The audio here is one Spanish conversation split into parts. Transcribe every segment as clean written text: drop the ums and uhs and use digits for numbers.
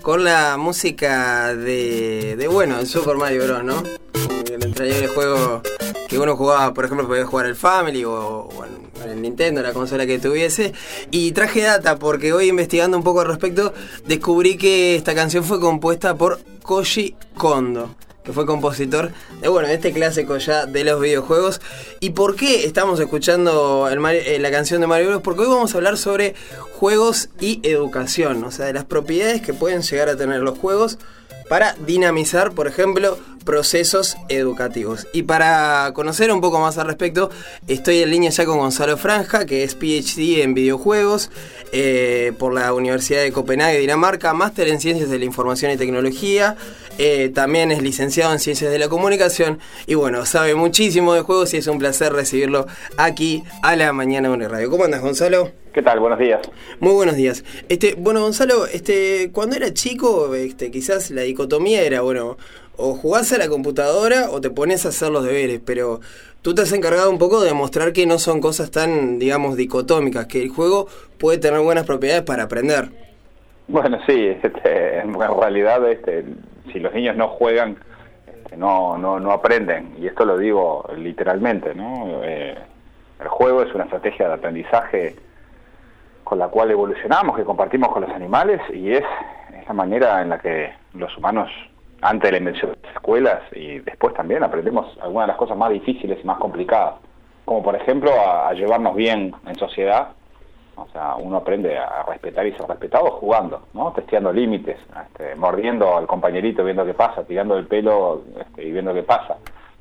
con la música de Super Mario Bros, ¿no? El entrañable juego que uno jugaba, por ejemplo, podía jugar el Family o en el Nintendo, la consola que tuviese. Y traje data porque hoy, investigando un poco al respecto, descubrí que esta canción fue compuesta por Koji Kondo, que fue compositor de este clásico ya de los videojuegos. ¿Y por qué estamos escuchando la canción de Mario Bros? Porque hoy vamos a hablar sobre juegos y educación, o sea, de las propiedades que pueden llegar a tener los juegos para dinamizar, por ejemplo, procesos educativos. Y para conocer un poco más al respecto, estoy en línea ya con Gonzalo Franja, que es PhD en videojuegos por la Universidad de Copenhague, Dinamarca, máster en Ciencias de la Información y Tecnología, también es licenciado en Ciencias de la Comunicación y sabe muchísimo de juegos y es un placer recibirlo aquí a la mañana en Radio. ¿Cómo andas, Gonzalo? ¿Qué tal? Buenos días. Muy buenos días. Gonzalo, cuando era chico, quizás la dicotomía era, o jugás a la computadora o te pones a hacer los deberes, pero tú te has encargado un poco de demostrar que no son cosas tan, dicotómicas, que el juego puede tener buenas propiedades para aprender. Bueno, sí, en realidad, si los niños no juegan, no aprenden, y esto lo digo literalmente, ¿no? El juego es una estrategia de aprendizaje con la cual evolucionamos, que compartimos con los animales, y es la manera en la que los humanos, antes de la invención de las escuelas y después también, aprendemos algunas de las cosas más difíciles y más complicadas, como por ejemplo a llevarnos bien en sociedad. O sea, uno aprende a respetar y ser respetado jugando, ¿no? Testeando límites, mordiendo al compañerito, viendo qué pasa, tirando el pelo y viendo qué pasa.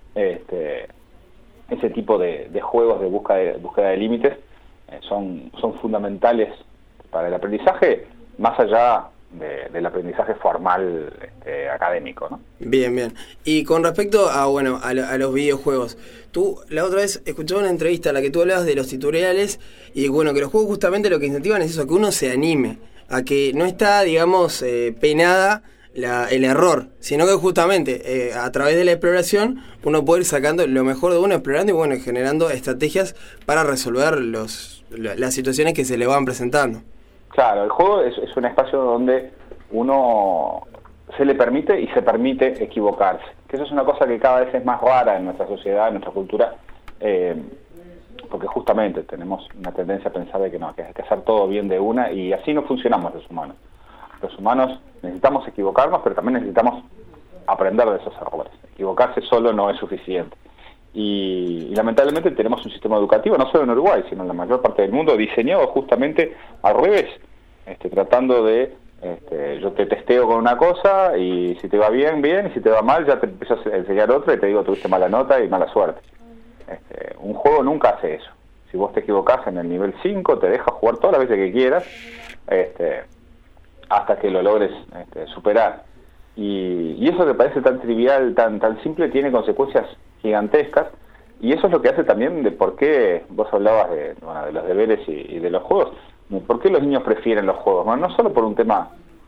Ese tipo de juegos de búsqueda de límites son fundamentales para el aprendizaje, más allá del aprendizaje formal académico, ¿no? Bien. Y con respecto a los videojuegos, tú la otra vez escuché una entrevista en la que tú hablabas de los tutoriales y que los juegos justamente lo que incentivan es eso, que uno se anime, a que no está, penada el error, sino que justamente a través de la exploración uno puede ir sacando lo mejor de uno, explorando y generando estrategias para resolver las situaciones que se le van presentando. Claro, el juego es un espacio donde uno se le permite y se permite equivocarse, que eso es una cosa que cada vez es más rara en nuestra sociedad, en nuestra cultura, porque justamente tenemos una tendencia a pensar de que hay que hacer todo bien de una, y así no funcionamos los humanos. Los humanos necesitamos equivocarnos, pero también necesitamos aprender de esos errores. Equivocarse solo no es suficiente. Y lamentablemente tenemos un sistema educativo, no solo en Uruguay, sino en la mayor parte del mundo, diseñado justamente al revés, tratando de, yo te testeo con una cosa y si te va bien, y si te va mal ya te empiezo a enseñar otra y te digo tuviste mala nota y mala suerte. Un juego nunca hace eso. Si vos te equivocás en el nivel 5, te deja jugar todas las veces que quieras, hasta que lo logres superar. Y eso que parece tan trivial, tan simple, tiene consecuencias gigantescas, y eso es lo que hace también de por qué vos hablabas de los deberes y de los juegos, por qué los niños prefieren los juegos. Bueno, no solo por un tema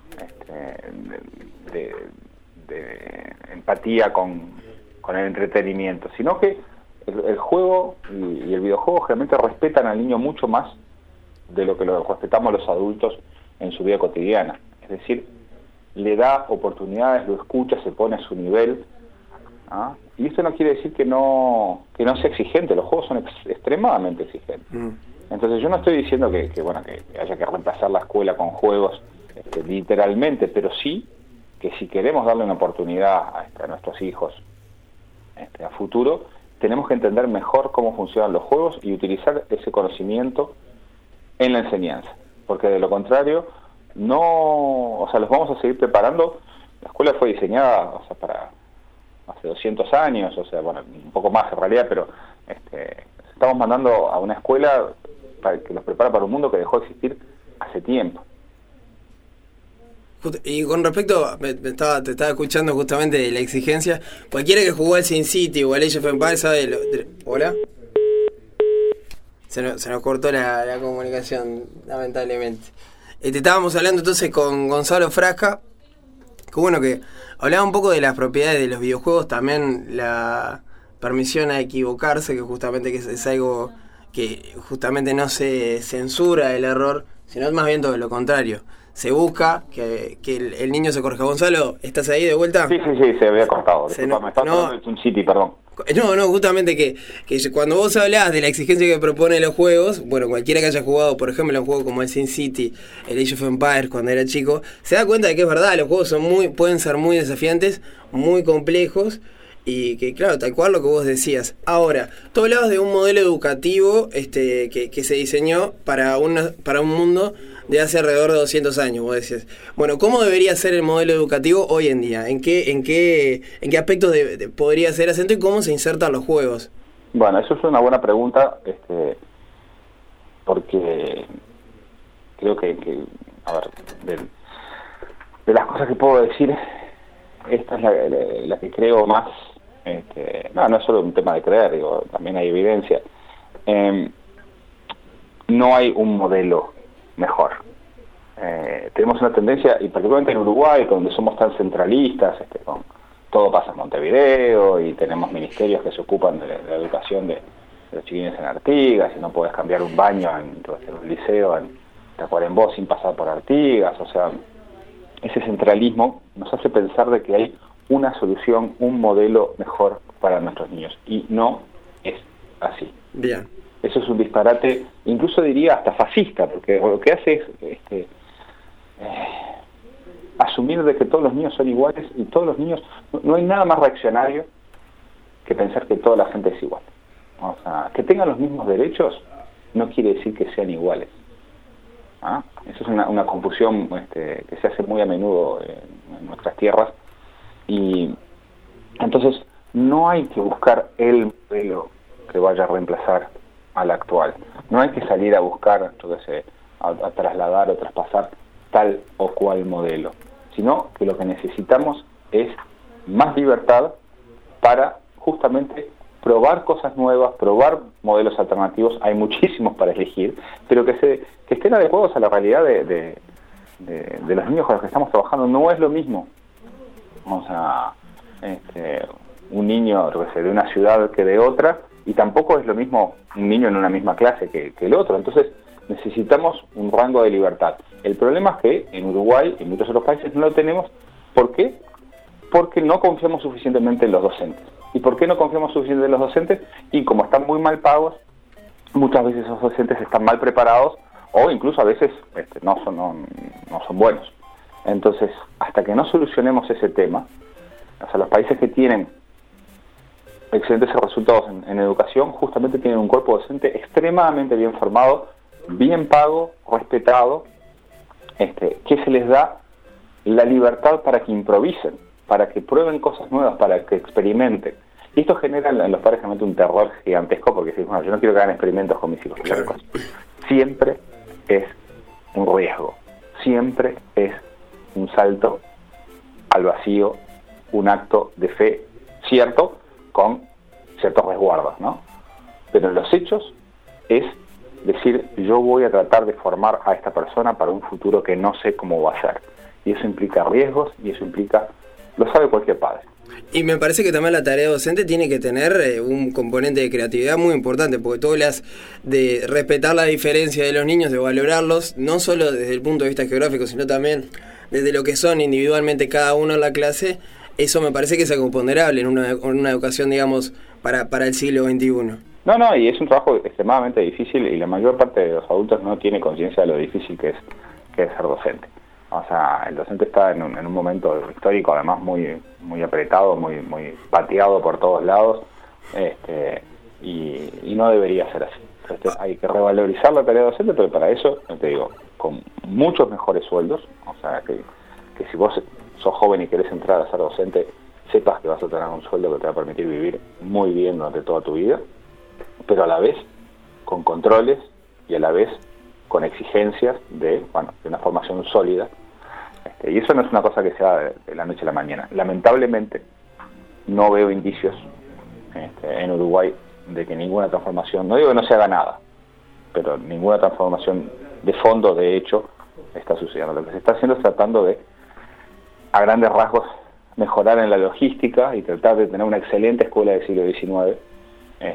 de empatía con el entretenimiento, sino que el juego y el videojuego generalmente respetan al niño mucho más de lo que lo respetamos los adultos en su vida cotidiana. Es decir, le da oportunidades, lo escucha, se pone a su nivel, ¿ah? Y esto no quiere decir que no sea exigente. Los juegos son extremadamente exigentes. Entonces yo no estoy diciendo que haya que reemplazar la escuela con juegos literalmente, pero sí que si queremos darle una oportunidad a nuestros hijos a futuro, tenemos que entender mejor cómo funcionan los juegos y utilizar ese conocimiento en la enseñanza, porque de lo contrario los vamos a seguir preparando. La escuela fue diseñada para hace 200 años, un poco más en realidad, pero estamos mandando a una escuela que los prepara para un mundo que dejó de existir hace tiempo. Y con respecto, te estaba escuchando justamente de la exigencia, cualquiera que jugó al Sin City o al Age of Empires sabe ¿Hola? Se nos cortó la comunicación, lamentablemente. Estábamos hablando entonces con Gonzalo Frasca, que hablaba un poco de las propiedades de los videojuegos, también la permisión a equivocarse, que justamente es algo que justamente no se censura el error, sino más bien todo lo contrario. se busca que el niño se corrija. Gonzalo, ¿estás ahí de vuelta? Sí, se había cortado. Disculpa, me estaba hablando de Toon City, perdón. No, justamente que cuando vos hablás de la exigencia que proponen los juegos, bueno, cualquiera que haya jugado, por ejemplo, un juego como el Sin City, el Age of Empires cuando era chico, se da cuenta de que es verdad, los juegos pueden ser muy desafiantes, muy complejos, y que claro, tal cual lo que vos decías. Ahora, tú hablabas de un modelo educativo que se diseñó para un mundo de hace alrededor de 200 años, vos decías. Bueno, ¿cómo debería ser el modelo educativo hoy en día? ¿En qué aspectos podría ser acento y cómo se insertan los juegos? Bueno, eso es una buena pregunta, porque creo que a ver, de las cosas que puedo decir, esta es la que creo más, no es solo un tema de creer, digo, también hay evidencia. No hay un modelo mejor. Tenemos una tendencia, y particularmente en Uruguay, donde somos tan centralistas, todo pasa en Montevideo y tenemos ministerios que se ocupan de la educación de los chiquilines en Artigas, y no puedes cambiar un baño en un liceo en Tacuarembó sin pasar por Artigas. O sea, ese centralismo nos hace pensar de que hay una solución, un modelo mejor para nuestros niños, y no es así. Bien. Eso es un disparate, incluso diría hasta fascista, porque lo que hace es asumir de que todos los niños son iguales, y todos los niños, no hay nada más reaccionario que pensar que toda la gente es igual. O sea, que tengan los mismos derechos no quiere decir que sean iguales. Eso es una confusión que se hace muy a menudo en nuestras tierras, y entonces no hay que buscar el modelo que vaya a reemplazar al actual. No hay que salir a buscar, a trasladar o traspasar tal o cual modelo, sino que lo que necesitamos es más libertad para justamente probar cosas nuevas, probar modelos alternativos. Hay muchísimos para elegir, pero que estén adecuados a la realidad de los niños con los que estamos trabajando. No es lo mismo, o sea, un niño de una ciudad que de otra, y tampoco es lo mismo un niño en una misma clase que el otro. Entonces necesitamos un rango de libertad. El problema es que en Uruguay y en muchos otros países no lo tenemos. ¿Por qué? Porque no confiamos suficientemente en los docentes. ¿Y por qué no confiamos suficientemente en los docentes? Y como están muy mal pagos, muchas veces esos docentes están mal preparados, o incluso a veces no son buenos. Entonces, hasta que no solucionemos ese tema, o sea, los países que tienen excelentes resultados en educación justamente tienen un cuerpo docente extremadamente bien formado, bien pago, respetado, que se les da la libertad para que improvisen, para que prueben cosas nuevas, para que experimenten. Y esto genera en los padres realmente un terror gigantesco, porque dicen, bueno, yo no quiero que hagan experimentos con mis hijos. Claro. Siempre es un riesgo, siempre es un salto al vacío, un acto de fe cierto, con ciertos resguardos, ¿no? Pero en los hechos es decir, yo voy a tratar de formar a esta persona para un futuro que no sé cómo va a ser. Y eso implica riesgos, y eso implica, lo sabe cualquier padre. Y me parece que también la tarea docente tiene que tener un componente de creatividad muy importante, porque tú hablas de respetar la diferencia de los niños, de valorarlos, no solo desde el punto de vista geográfico, sino también desde lo que son individualmente cada uno en la clase. Eso me parece que es algo ponderable en una educación, digamos, para el siglo XXI. No, y es un trabajo extremadamente difícil, y la mayor parte de los adultos no tiene conciencia de lo difícil que es ser docente. O sea, el docente está en un momento histórico, además muy apretado, muy pateado por todos lados, y no debería ser así. Entonces, hay que revalorizar la tarea docente, pero para eso, te digo, con muchos mejores sueldos. O sea, que si vos sos joven y querés entrar a ser docente, sepas que vas a tener un sueldo que te va a permitir vivir muy bien durante toda tu vida, pero a la vez con controles, y a la vez con exigencias de una formación sólida. Y eso no es una cosa que sea de la noche a la mañana. Lamentablemente no veo indicios en Uruguay de que ninguna transformación, no digo que no se haga nada, pero ninguna transformación de fondo, de hecho, está sucediendo. Lo que se está haciendo es tratando de, a grandes rasgos, mejorar en la logística y tratar de tener una excelente escuela del siglo XIX,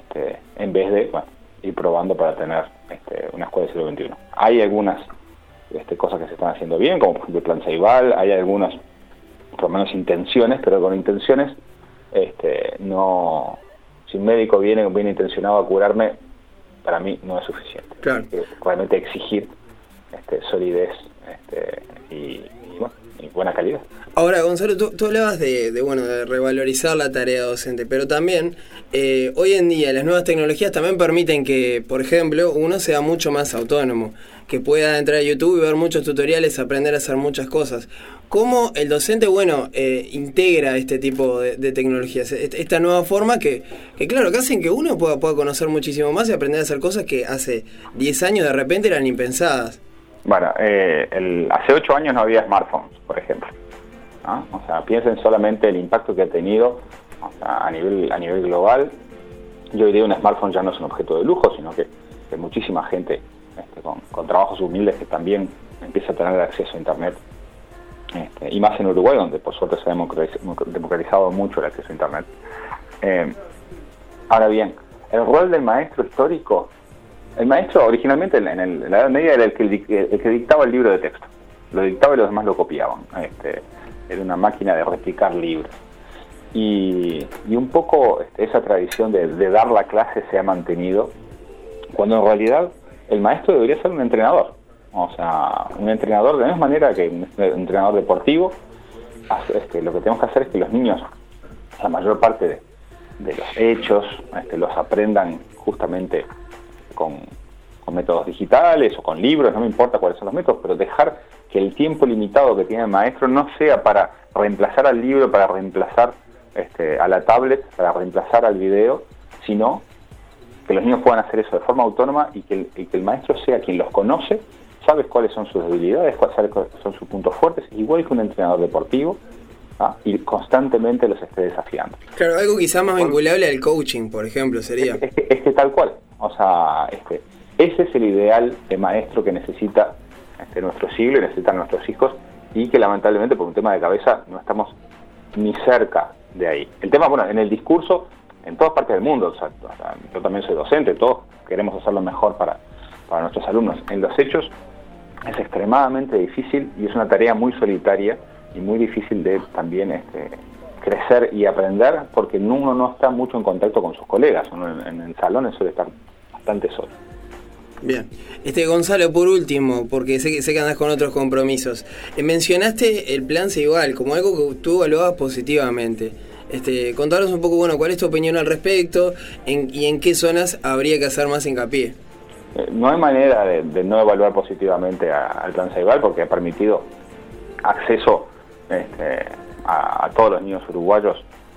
en vez de ir probando para tener una escuela del siglo XXI. Hay algunas cosas que se están haciendo bien, como por ejemplo el plan Ceibal. Hay algunas, por lo menos intenciones, pero con intenciones, no, si un médico viene bien intencionado a curarme, para mí no es suficiente. Claro. Hay que realmente exigir solidez y buena calidad. Ahora, Gonzalo, tú hablabas de revalorizar la tarea docente, pero también hoy en día las nuevas tecnologías también permiten que, por ejemplo, uno sea mucho más autónomo, que pueda entrar a YouTube y ver muchos tutoriales, aprender a hacer muchas cosas. ¿Cómo el docente, integra este tipo de tecnologías? Esta nueva forma que claro, que hacen que uno pueda conocer muchísimo más y aprender a hacer cosas que hace 10 años de repente eran impensadas. Bueno, hace 8 años no había smartphones, por ejemplo. ¿No? O sea, piensen solamente el impacto que ha tenido, o sea, a nivel global. Y hoy día un smartphone ya no es un objeto de lujo, sino que muchísima gente con trabajos humildes que también empieza a tener acceso a Internet. Y más en Uruguay, donde por suerte se ha democratizado mucho el acceso a Internet. Ahora bien, el rol del maestro histórico, el maestro originalmente en la Edad Media era el que dictaba el libro de texto. Lo dictaba y los demás lo copiaban. Era una máquina de replicar libros. Y un poco esa tradición de dar la clase se ha mantenido, cuando en realidad el maestro debería ser un entrenador. O sea, un entrenador de la misma manera que un entrenador deportivo. Lo que tenemos que hacer es que los niños, la mayor parte de los hechos, los aprendan justamente con métodos digitales o con libros, no me importa cuáles son los métodos, pero dejar que el tiempo limitado que tiene el maestro no sea para reemplazar al libro, para reemplazar a la tablet, para reemplazar al video, sino que los niños puedan hacer eso de forma autónoma y que el maestro sea quien los conoce, sabe cuáles son sus debilidades, sabe cuáles son sus puntos fuertes, igual que un entrenador deportivo, y constantemente los esté desafiando. Claro, algo quizá más vinculable al coaching, por ejemplo, sería. Es que tal cual, o sea, ese es el ideal de maestro que necesita nuestro siglo y necesitan nuestros hijos, y que lamentablemente por un tema de cabeza no estamos ni cerca de ahí. El tema, en el discurso, en todas partes del mundo, o sea, yo también soy docente, todos queremos hacer lo mejor para nuestros alumnos. En los hechos es extremadamente difícil y es una tarea muy solitaria y muy difícil de también crecer y aprender, porque uno no está mucho en contacto con sus colegas. Uno en el salón suele estar bastante solo. Bien. Gonzalo, por último, porque sé que andás con otros compromisos, mencionaste el plan Ceibal como algo que tú evaluabas positivamente. Contanos un poco, ¿cuál es tu opinión al respecto y en qué zonas habría que hacer más hincapié? No hay manera de no evaluar positivamente al plan Ceibal, porque ha permitido acceso a todos los niños uruguayos,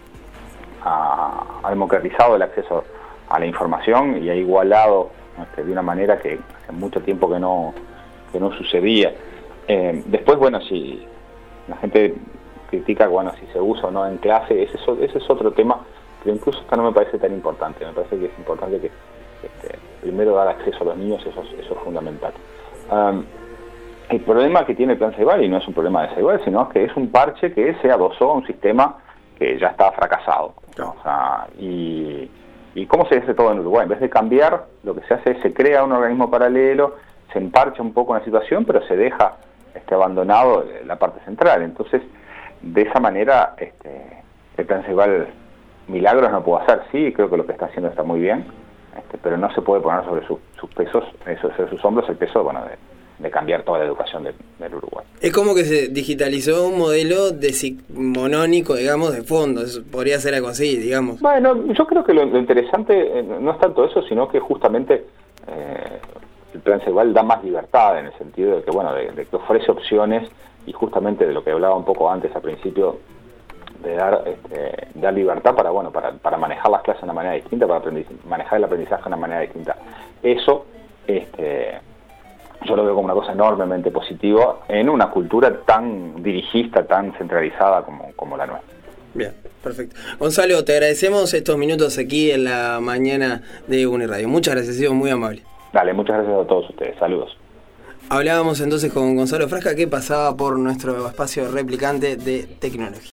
ha democratizado el acceso a la información y ha igualado de una manera que hace mucho tiempo que no sucedía. Después, si la gente critica si se usa o no en clase, ese es otro tema, pero incluso esto no me parece tan importante. Me parece que es importante que primero dar acceso a los niños, eso es fundamental. El problema que tiene el plan Ceibal, y no es un problema de Ceibal, sino que es un parche que se adosó a un sistema que ya está fracasado. O sea, ¿y cómo se hace todo en Uruguay? En vez de cambiar, lo que se hace es se crea un organismo paralelo, se emparcha un poco la situación, pero se deja abandonado la parte central. Entonces, de esa manera, el plan Ceibal milagros no puede hacer. Sí, creo que lo que está haciendo está muy bien, pero no se puede poner sobre sus pesos, sobre sus hombros, el peso de cambiar toda la educación del Uruguay. Es como que se digitalizó un modelo decimonónico, digamos, de fondo. Podría ser algo así, digamos. Bueno, yo creo que lo interesante no es tanto eso, sino que justamente el plan Ceibal da más libertad, en el sentido de que, de que ofrece opciones, y justamente de lo que hablaba un poco antes al principio, de dar libertad para manejar las clases de una manera distinta, para manejar el aprendizaje de una manera distinta. Eso yo lo veo como una cosa enormemente positiva en una cultura tan dirigista, tan centralizada como la nuestra. Bien, perfecto. Gonzalo, te agradecemos estos minutos aquí en la mañana de Uniradio. Muchas gracias, ha sido muy amable. Dale, muchas gracias a todos ustedes. Saludos. Hablábamos entonces con Gonzalo Frasca, que pasaba por nuestro espacio replicante de tecnología.